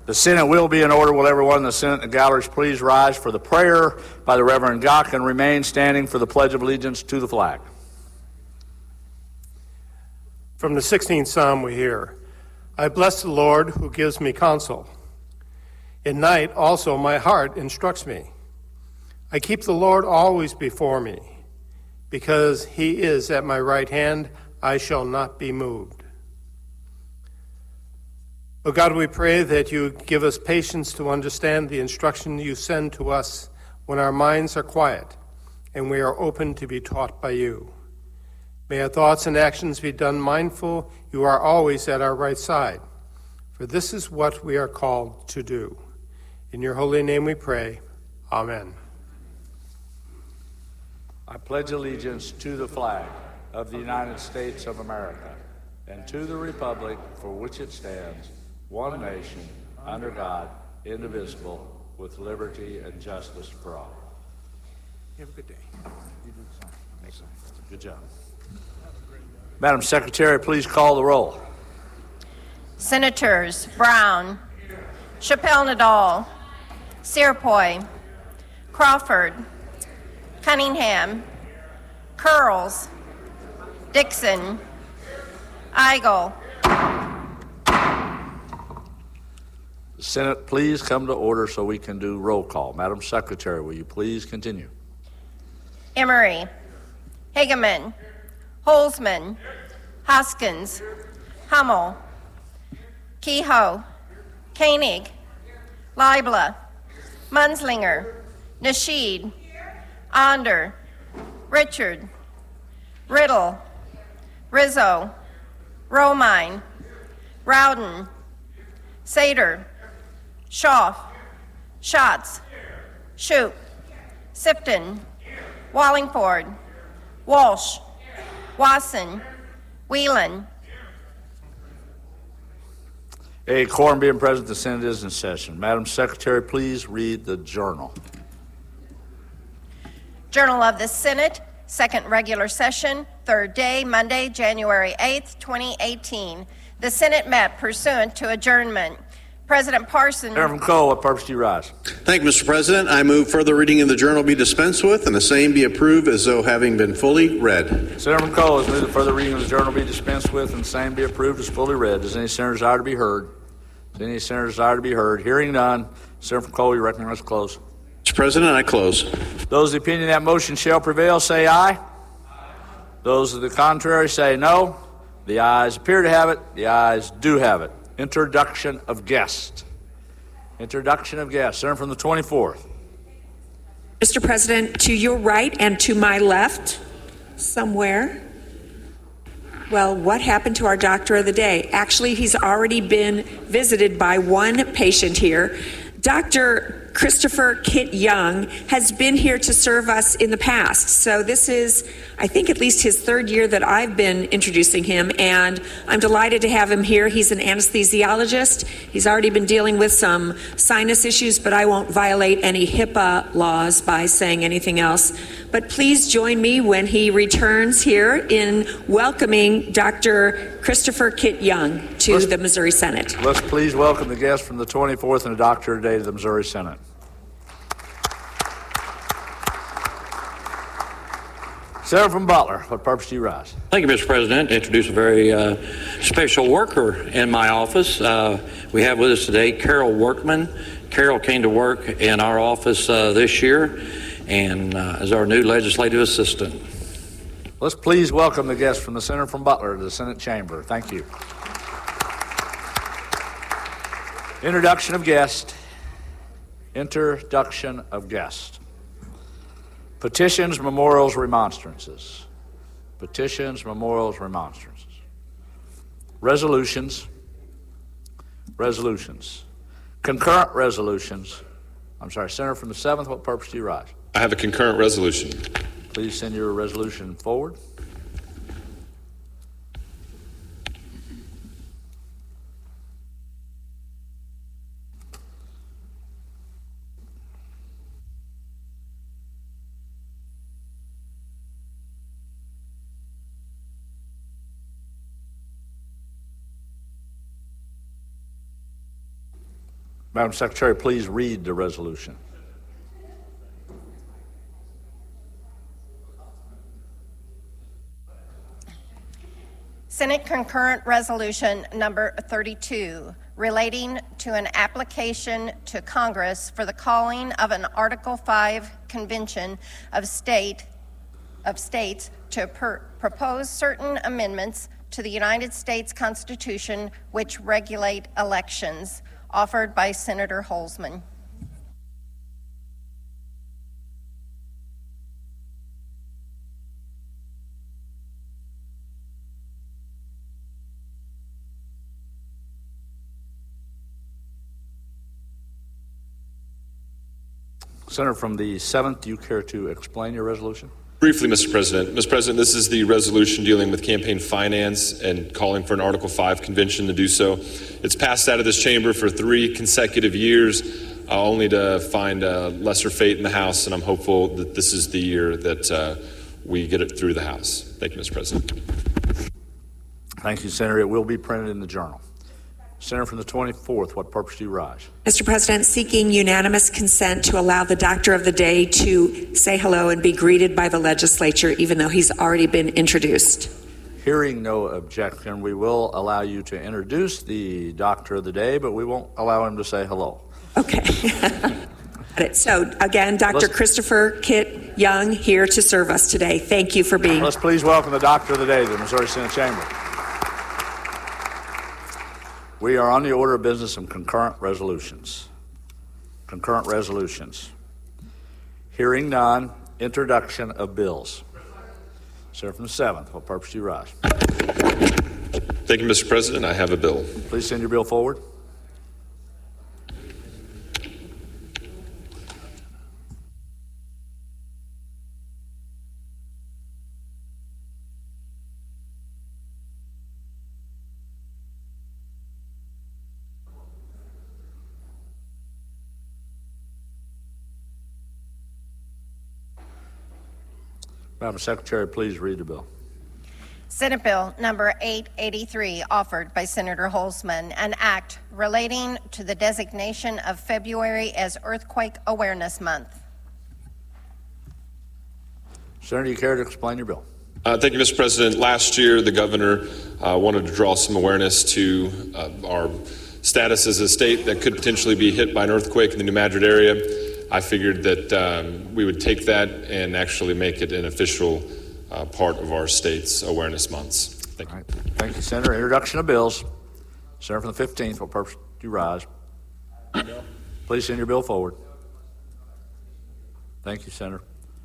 The Senate will be in order. Will everyone in the Senate and the galleries please rise for the prayer by the Reverend Gach and remain standing for the Pledge of Allegiance to the flag. From the 16th Psalm we hear, I bless the Lord who gives me counsel. At night also my heart instructs me. I keep the Lord always before me. Because he is at my right hand, I shall not be moved. Oh God, we pray that you give us patience to understand the instruction you send to us when our minds are quiet and we are open to be taught by you. May our thoughts and actions be done mindful you are always at our right side, for this is what we are called to do. In your holy name we pray. Amen. I pledge allegiance to the flag of the United States of America and to the republic for which it stands, one nation, under God, indivisible, with liberty and justice for all. You have a good day. Good job. Madam Secretary, please call the roll. Senators Brown, Chappelle-Nadal, Searpoy, Crawford, Cunningham, Curls, Dixon, Eigel. The Senate, please come to order so we can do roll call. Madam Secretary, will you please continue? Emery, Hageman, Holzman, Hoskins, Hummel, Kehoe, Koenig, Leibler, Munslinger, Nasheed, Onder, Richard, Riddle, Rizzo, Romine, Rowden, Sater, Schaaf, Schatz, Shoup, Sifton, Wallingford, Walsh, Wasson, Whelan. A quorum being present, the Senate is in session. Madam Secretary, please read the journal. Journal of the Senate, second regular session, third day, Monday, January 8th, 2018. The Senate met pursuant to adjournment. President Parson. Senator from Cole, what purpose do you rise? Thank you, Mr. President. I move further reading of the journal be dispensed with and the same be approved as though having been fully read. Senator from Cole has moved that further reading of the journal be dispensed with and the same be approved as fully read. Does any senator desire to be heard? Does any senator desire to be heard? Hearing none. Senator from Cole, you recognize close. Mr. President, I close. Those of the opinion that motion shall prevail, say aye. Aye. Those of the contrary, say no. The ayes appear to have it. The ayes do have it. Introduction of guest. Introduction of guest. Senator from the 24th. Mr. President, to your right and to my left, somewhere. Well, what happened to our doctor of the day? Actually, he's already been visited by one patient here. Dr. Christopher Kit Young has been here to serve us in the past. So this is, I think, at least his third year that I've been introducing him, and I'm delighted to have him here. He's an anesthesiologist. He's already been dealing with some sinus issues, but I won't violate any HIPAA laws by saying anything else. But please join me when he returns here in welcoming Dr. Christopher Kit Young to the Missouri Senate. Let's please welcome the guest from the 24th and the doctor today to the Missouri Senate. Senator from Butler, what purpose do you rise? Thank you, Mr. President. To introduce a very special worker in my office. We have with us today Carol Workman. Carol came to work in our office this year and is our new legislative assistant. Let's please welcome the guest from the Senator from Butler to the Senate chamber. Thank you. Introduction of guest. Introduction of guest. Petitions, memorials, remonstrances. Petitions, memorials, remonstrances. Resolutions. Resolutions. Concurrent resolutions. I'm sorry, Senator from the 7th, what purpose do you rise? I have a concurrent resolution. Please send your resolution forward. Madam Secretary, please read the resolution. Senate Concurrent Resolution Number 32, relating to an application to Congress for the calling of an Article 5 Convention of States to propose certain amendments to the United States Constitution which regulate elections, offered by Senator Holzman. Senator from the 7th, do you care to explain your resolution? Briefly, Mr. President. Mr. President, this is the resolution dealing with campaign finance and calling for an Article 5 convention to do so. It's passed out of this chamber for 3 consecutive years, only to find a lesser fate in the House, and I'm hopeful that this is the year that we get it through the House. Thank you, Mr. President. Thank you, Senator. It will be printed in the Journal. Senator from the 24th, what purpose do you rise? Mr. President, seeking unanimous consent to allow the Doctor of the Day to say hello and be greeted by the legislature, even though he's already been introduced. Hearing no objection, we will allow you to introduce the Doctor of the Day, but we won't allow him to say hello. Okay. So, again, Dr. Christopher Kit Young here to serve us today. Thank you for being. Let's please welcome the Doctor of the Day to the Missouri Senate Chamber. We are on the order of business and concurrent resolutions. Concurrent resolutions. Hearing none, introduction of bills. Senator from the 7th, what purpose do you rise? Thank you, Mr. President. I have a bill. Please send your bill forward. Madam Secretary, please read the bill. Senate Bill Number 883, offered by Senator Holzman, an act relating to the designation of February as Earthquake Awareness Month. Senator, do you care to explain your bill? Thank you, Mr. President. Last year, the governor wanted to draw some awareness to our status as a state that could potentially be hit by an earthquake in the New Madrid area. I figured that we would take that and actually make it an official part of our state's awareness months. Thank you. All right. Thank you, Senator. Introduction of bills. Senator from the 15th, what purpose do you rise? Please send your bill forward. Thank you, Senator.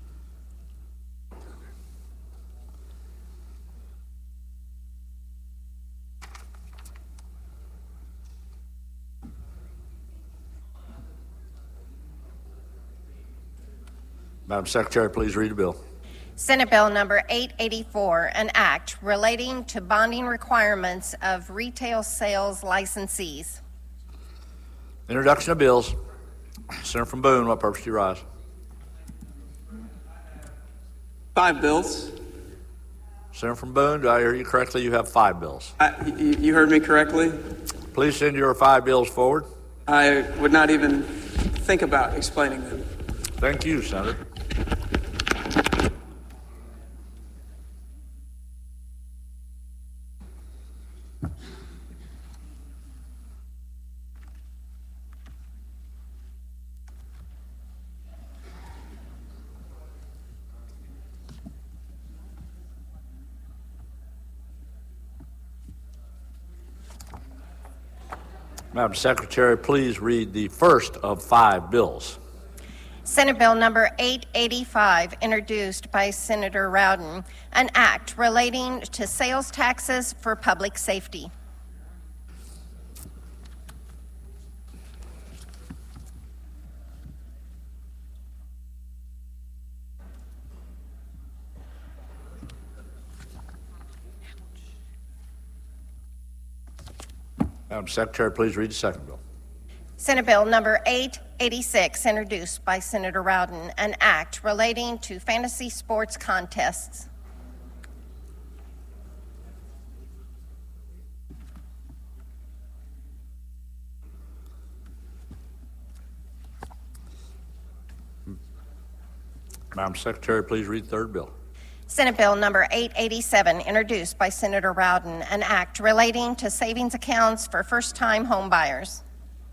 Madam Secretary, please read the bill. Senate Bill Number 884, an act relating to bonding requirements of retail sales licensees. Introduction of bills. Senator from Boone, what purpose do you rise? 5 bills. Senator from Boone, do I hear you correctly? You have 5 bills. You heard me correctly. Please send your 5 bills forward. I would not even think about explaining them. Thank you, Senator. Madam Secretary, please read the first of 5 bills. Senate Bill Number 885, introduced by Senator Rowden, an act relating to sales taxes for public safety. Madam Secretary, please read the second bill. Senate Bill Number 886, introduced by Senator Rowden, an act relating to fantasy sports contests. Madam Secretary, please read the third bill. Senate Bill number 887, introduced by Senator Rowden, an act relating to savings accounts for first-time home buyers.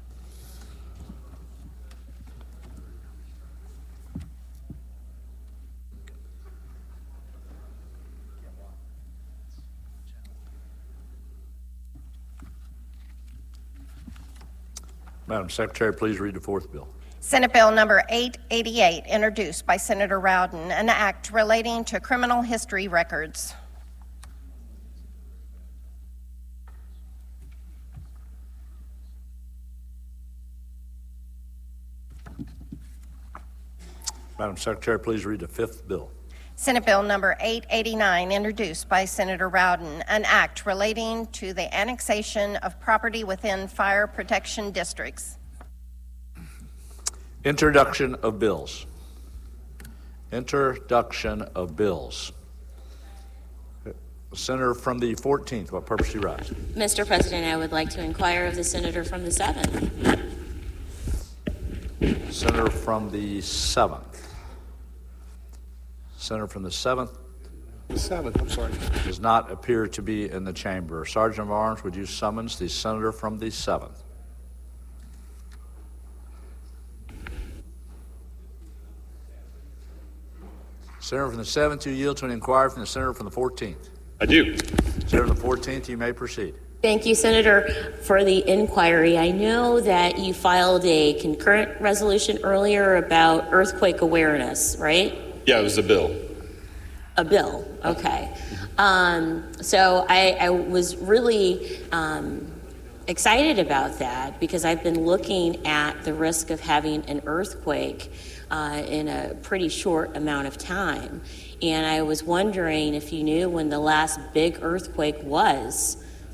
Madam Secretary, please read the fourth bill. Senate Bill number 888, introduced by Senator Rowden, an act relating to criminal history records. Madam Secretary, please read the fifth bill. Senate Bill number 889, introduced by Senator Rowden, an act relating to the annexation of property within fire protection districts. Introduction of bills. Introduction of bills. Senator from the 14th, what purpose do you rise? Mr. President, I would like to inquire of the senator from the 7th. Senator from the 7th. Senator from the 7th. The 7th, I'm sorry. Does not appear to be in the chamber. Sergeant of Arms, would you summons the senator from the 7th? Senator from the 7th, you yield to an inquiry from the senator from the 14th. I do. Senator from the 14th, you may proceed. Thank you, Senator, for the inquiry. I know that you filed a concurrent resolution earlier about earthquake awareness, right? Yeah, it was a bill. A bill, okay. So I was really excited about that because I've been looking at the risk of having an earthquake in a pretty short amount of time. And I was wondering if you knew when the last big earthquake was.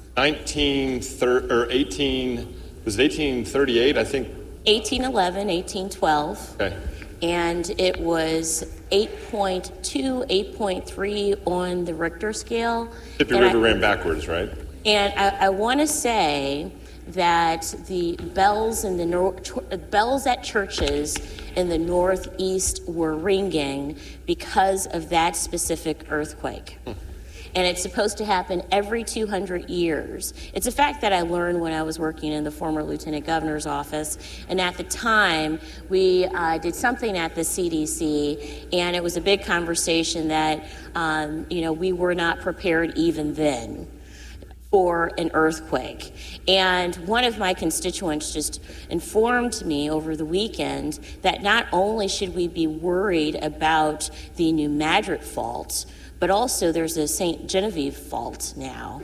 1838, I think. 1811, 1812. Okay. And it was 8.2, 8.3 on the Richter scale. Mississippi River ran backwards, right? And I want to say that the bells in the bells at churches in the Northeast were ringing because of that specific earthquake. And it's supposed to happen every 200 years. It's a fact that I learned when I was working in the former lieutenant governor's office. And at the time, we did something at the CDC, and it was a big conversation that, we were not prepared even then for an earthquake. And one of my constituents just informed me over the weekend that not only should we be worried about the New Madrid fault, but also there's a St. Genevieve fault now.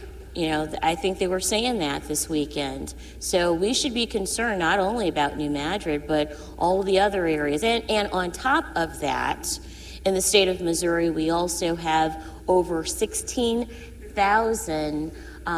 I think they were saying that this weekend. So we should be concerned not only about New Madrid, but all the other areas. And on top of that, in the state of Missouri, we also have over 16,000,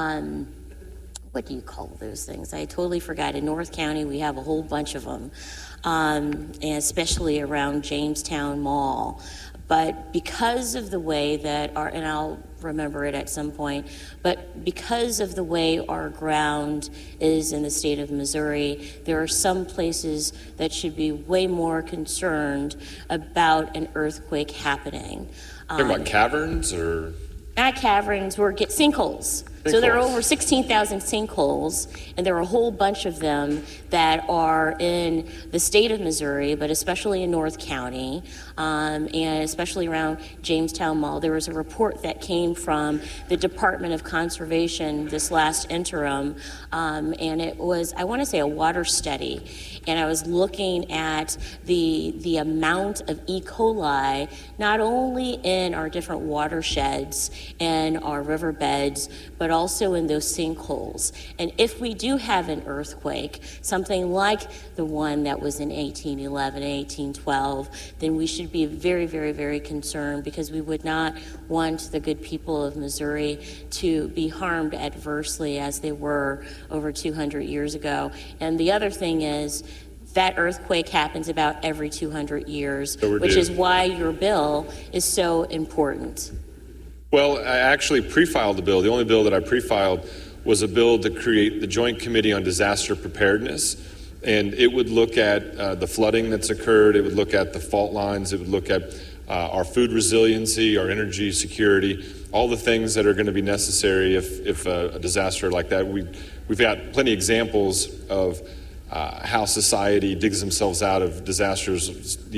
what do you call those things? I totally forgot. In North County, we have a whole bunch of them, and especially around Jamestown Mall. But because of the way that and I'll remember it at some point, but because of the way our ground is in the state of Missouri, there are some places that should be way more concerned about an earthquake happening. Talking about caverns or? Not caverns, sinkholes. So there are over 16,000 sinkholes, and there are a whole bunch of them that are in the state of Missouri, but especially in North County, and especially around Jamestown Mall. There was a report that came from the Department of Conservation this last interim, and it was, I want to say, a water study. And I was looking at the amount of E. coli, not only in our different watersheds and our riverbeds, but also in those sinkholes. And if we do have an earthquake, something like the one that was in 1811, 1812, then we should be very, very, very concerned, because we would not want the good people of Missouri to be harmed adversely as they were over 200 years ago. And the other thing is, that earthquake happens about every 200 years, which is why your bill is so important. Well, I actually pre-filed the bill. The only bill that I pre-filed was a bill to create the Joint Committee on Disaster Preparedness. And it would look at the flooding that's occurred. It would look at the fault lines. It would look at our food resiliency, our energy security, all the things that are going to be necessary if a disaster like that. We've got plenty of examples of how society digs themselves out of disasters. The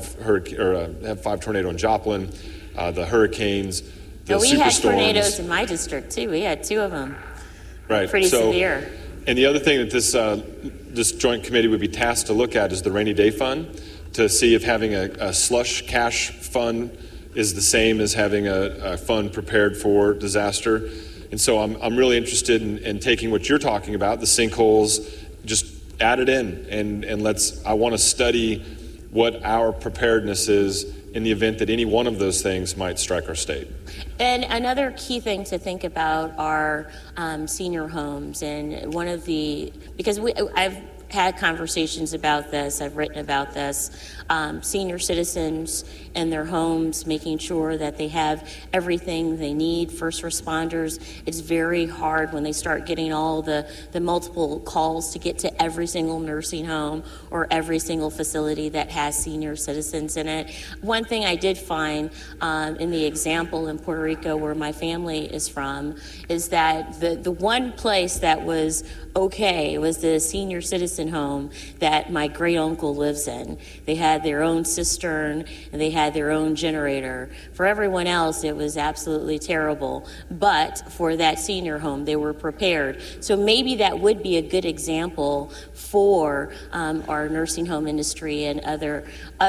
F5 tornado in Joplin, the hurricanes, the superstorms. We had tornadoes in my district too. We had 2 of them. Right. Pretty severe. And the other thing that this joint committee would be tasked to look at is the rainy day fund, to see if having a slush cash fund is the same as having a fund prepared for disaster. And so I'm really interested in taking what you're talking about, the sinkholes, just add it in, and I want to study what our preparedness is in the event that any one of those things might strike our state. And another key thing to think about are senior homes. And because I've had conversations about this, I've written about this, senior citizens in their homes, making sure that they have everything they need. First responders, it's very hard when they start getting all the multiple calls to get to every single nursing home or every single facility that has senior citizens in it. One thing I did find in the example in Puerto Rico where my family is from is that the one place that was okay was the senior citizen home that my great uncle lives in. They had their own cistern and they had their own generator. For everyone else, it was absolutely terrible. But for that senior home, they were prepared. So maybe that would be a good example for our nursing home industry and other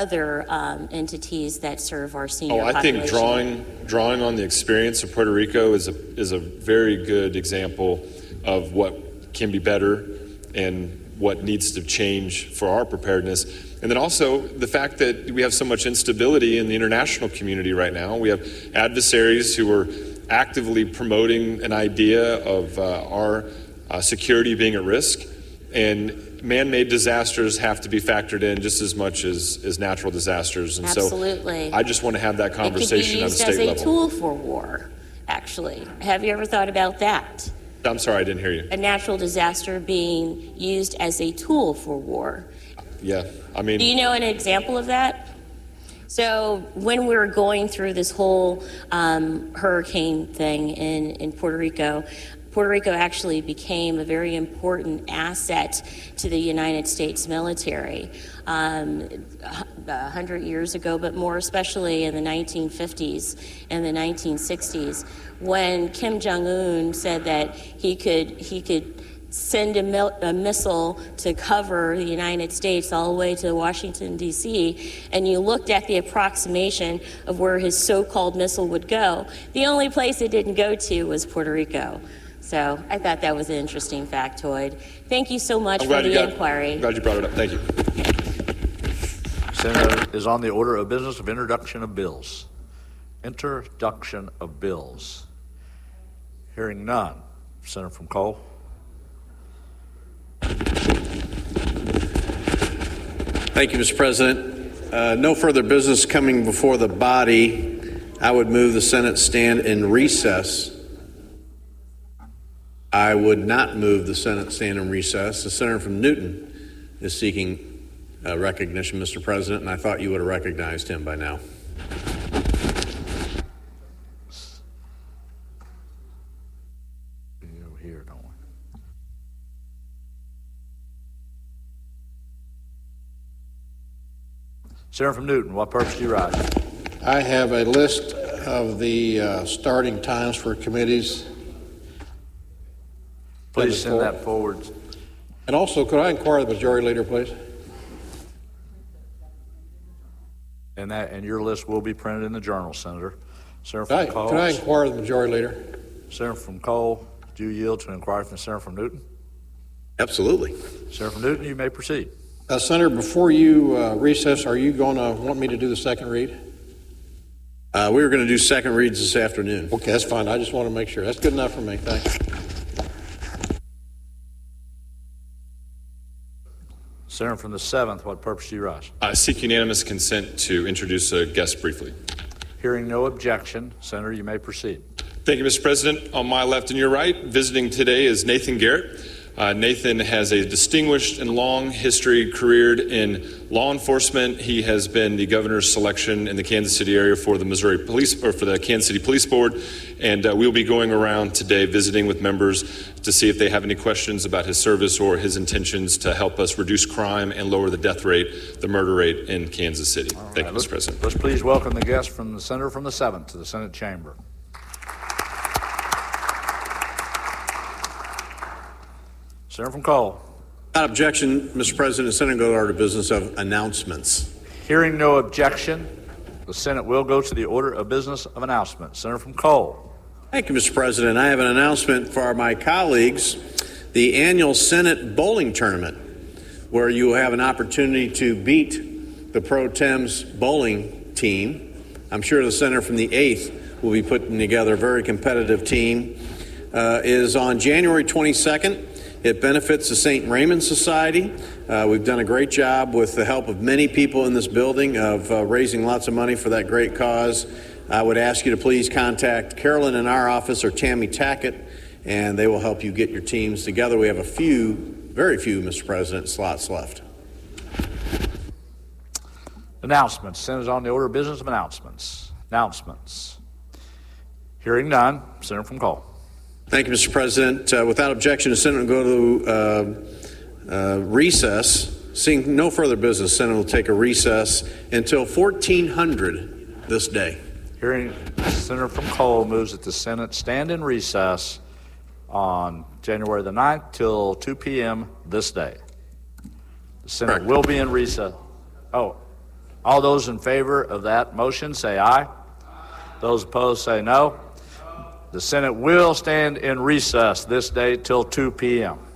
entities that serve our senior population. I think drawing on the experience of Puerto Rico is a very good example of what can be better and what needs to change for our preparedness. And then also the fact that we have so much instability in the international community right now. We have adversaries who are actively promoting an idea of our security being at risk. And man-made disasters have to be factored in just as much as natural disasters. And absolutely. So I just want to have that conversation on a state level. It could be used as a tool for war, actually. Have you ever thought about that? I'm sorry, I didn't hear you. A natural disaster being used as a tool for war. Yeah, I mean... Do you know an example of that? So when we were going through this whole hurricane thing in Puerto Rico actually became a very important asset to the United States military 100 years ago, but more especially in the 1950s and the 1960s, when Kim Jong-un said that he could send a missile to cover the United States all the way to Washington, D.C., and you looked at the approximation of where his so-called missile would go, the only place it didn't go to was Puerto Rico. So I thought that was an interesting factoid. Thank you so much for the inquiry. I'm glad you brought it up. Thank you. Senator is on the order of business of introduction of bills. Introduction of bills. Hearing none. Senator from Cole. Thank you, Mr. President. No further business coming before the body. I would move the Senate stand in recess. I would not move the Senate stand in recess. The senator from Newton is seeking recognition, Mr. President, and I thought you would have recognized him by now. Here, don't we? Senator from Newton, what purpose do you rise? I have a list of the starting times for committees. Please send that forward. And also, could I inquire the majority leader, please? And your list will be printed in the Journal, Senator. Senator from Cole. Could I inquire the majority leader? Senator from Cole, do you yield to inquire from the Senator from Newton? Absolutely. Senator from Newton, you may proceed. Senator, before you recess, are you going to want me to do the second read? We were going to do second reads this afternoon. Okay, that's fine. I just want to make sure. That's good enough for me. Thanks. Senator from the 7th, what purpose do you rise? I seek unanimous consent to introduce a guest briefly. Hearing no objection, Senator, you may proceed. Thank you, Mr. President. On my left and your right, visiting today is Nathan Garrett. Nathan has a distinguished and long history career in law enforcement. He has been the governor's selection in the Kansas City area for the Missouri Police, or for the Kansas City Police Board, and we'll be going around today visiting with members to see if they have any questions about his service or his intentions to help us reduce crime and lower the death rate, the murder rate in Kansas City. Thank you, Mr. President. Let's please welcome the guest from the Senator from the 7th to the Senate chamber. Senator from Cole. Without objection, Mr. President, the Senate will go to order of business of announcements. Hearing no objection, the Senate will go to the order of business of announcements. Senator from Cole. Thank you, Mr. President. I have an announcement for my colleagues. The annual Senate bowling tournament, where you will have an opportunity to beat the Pro Tem's bowling team. I'm sure the Senator from the 8th will be putting together a very competitive team. Is on January 22nd. It benefits the St. Raymond Society. We've done a great job with the help of many people in this building of raising lots of money for that great cause. I would ask you to please contact Carolyn in our office or Tammy Tackett, and they will help you get your teams together. We have a few, very few, Mr. President, slots left. Announcements. Senator's on the order of business of announcements. Announcements. Hearing none, Senator from Cole. Thank you, Mr. President. Without objection, the Senate will go to recess. Seeing no further business, the Senate will take a recess until 1400 this day. Hearing Senator from Cole moves that the Senate stand in recess on January the 9th till 2 p.m. this day. The Senate Correct. will be in recess. Oh, all those in favor of that motion say aye. Those opposed say no. The Senate will stand in recess this day till 2 p.m.